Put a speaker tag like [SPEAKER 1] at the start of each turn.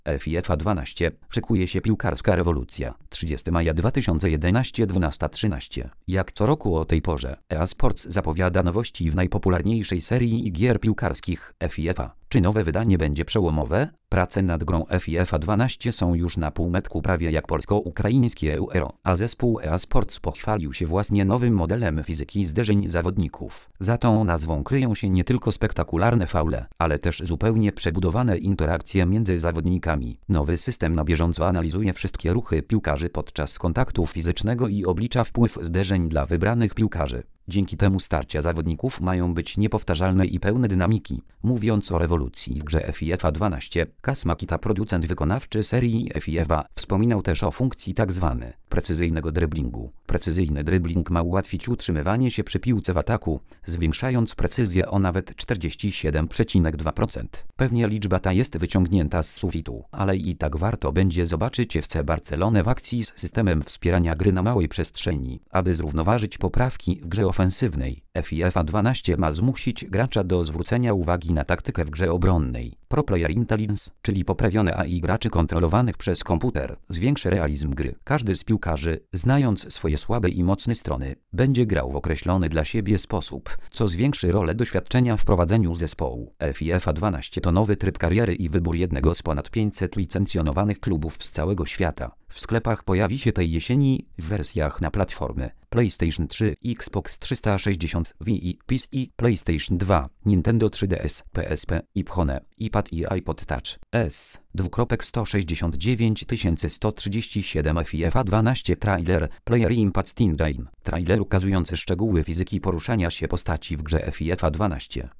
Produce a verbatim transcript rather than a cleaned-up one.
[SPEAKER 1] FIFA dwanaście. Szykuje się piłkarska rewolucja. trzydziestego maja dwa tysiące jedenastego, dwunasta trzynaście. Jak co roku o tej porze, E A Sports zapowiada nowości w najpopularniejszej serii gier piłkarskich FIFA. Czy nowe wydanie będzie przełomowe? Prace nad grą FIFA dwanaście są już na półmetku, prawie jak polsko-ukraińskie Euro, a zespół E A Sports pochwalił się właśnie nowym modelem fizyki zderzeń zawodników. Za tą nazwą kryją się nie tylko spektakularne faule, ale też zupełnie przebudowane interakcje między zawodnikami. Nowy system na bieżąco analizuje wszystkie ruchy piłkarzy podczas kontaktu fizycznego i oblicza wpływ zderzeń dla wybranych piłkarzy. Dzięki temu starcia zawodników mają być niepowtarzalne i pełne dynamiki. Mówiąc o rewolucji w grze FIFA dwanaście, Kaz Makita, producent wykonawczy serii FIFA, wspominał też o funkcji tzw. precyzyjnego dryblingu. Precyzyjny dribbling ma ułatwić utrzymywanie się przy piłce w ataku, zwiększając precyzję o nawet czterdzieści siedem przecinek dwa procent. Pewnie liczba ta jest wyciągnięta z sufitu, ale i tak warto będzie zobaczyć F C Barcelonę w akcji z systemem wspierania gry na małej przestrzeni, aby zrównoważyć poprawki w grze ofensywnej. FIFA dwanaście ma zmusić gracza do zwrócenia uwagi na taktykę w grze obronnej. Pro Player Intelligence, czyli poprawione A I graczy kontrolowanych przez komputer, zwiększy realizm gry. Każdy z piłkarzy, znając swoje słabe i mocne strony, będzie grał w określony dla siebie sposób, co zwiększy rolę doświadczenia w prowadzeniu zespołu. FIFA dwanaście to nowy tryb kariery i wybór jednego z ponad pięciuset licencjonowanych klubów z całego świata. W sklepach pojawi się tej jesieni w wersjach na platformy PlayStation trzy, Xbox trzysta sześćdziesiąt, Wii, P C, PlayStation dwa, Nintendo trzy D S, P S P, iPhone, iPad i iPod Touch. S. sto sześćdziesiąt dziewięć tysięcy sto trzydzieści siedem. FIFA dwanaście Trailer, Player Impact Engine. Trailer ukazujący szczegóły fizyki poruszania się postaci w grze FIFA dwanaście.